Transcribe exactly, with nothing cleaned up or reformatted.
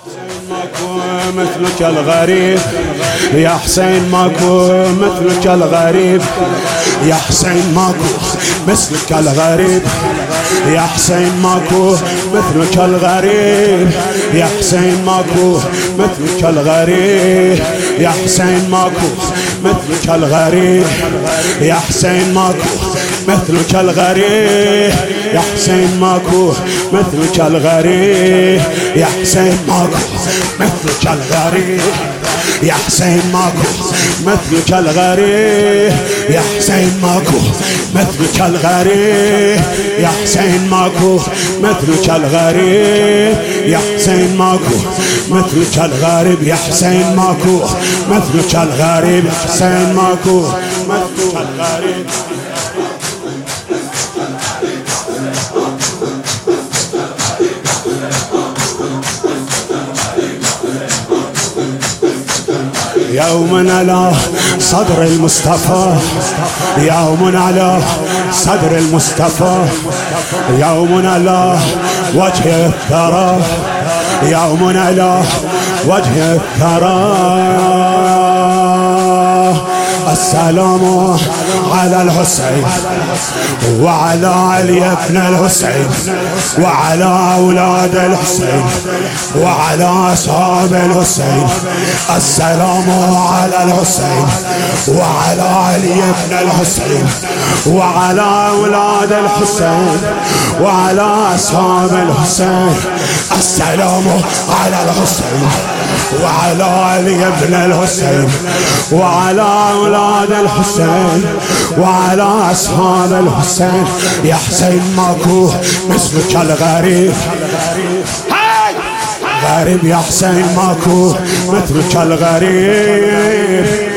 ماكو مثلك الغريب يا حسين، ماكو مثلك الغريب يا حسين، ماكو مثلك الغريب يا حسين، ماكو مثلك الغريب يا حسين، ماكو مثلك الغريب يا حسين، ماكو مثلك الغريب يا حسين، ماكو مثلك الغريب يا حسين، ماكو مثلك الغريب يا حسين، ماكو مثلك الغريب يا حسين، ماكو مثلك الغريب يا حسين، ماكو مثلك الغريب يا حسين، ماكو مثلك الغريب يا حسين، ماكو مثلك الغريب يا حسين، ماكو مثلك الغريب يا حسين، ماكو مثلك الغريب. يوم على صدر المصطفى، يوم على صدر المصطفى، يوم على وجه الثرى، يوم على وجه الثرى. السلام على الحسين وعلى علي بن الحسين وعلى أولاد الحسين وعلى أصحاب الحسين. السلام على الحسين وعلى علي بن الحسين وعلى أولاد الحسين وعلى أصحاب الحسين. السلام على الحسين وعلى علي بن الحسين وعلى أولاد الحسين وعلى أصحاب الحسين. يا حسين ماكو مثلك الغريب، غريب يا حسين، ماكو مثلك الغريب.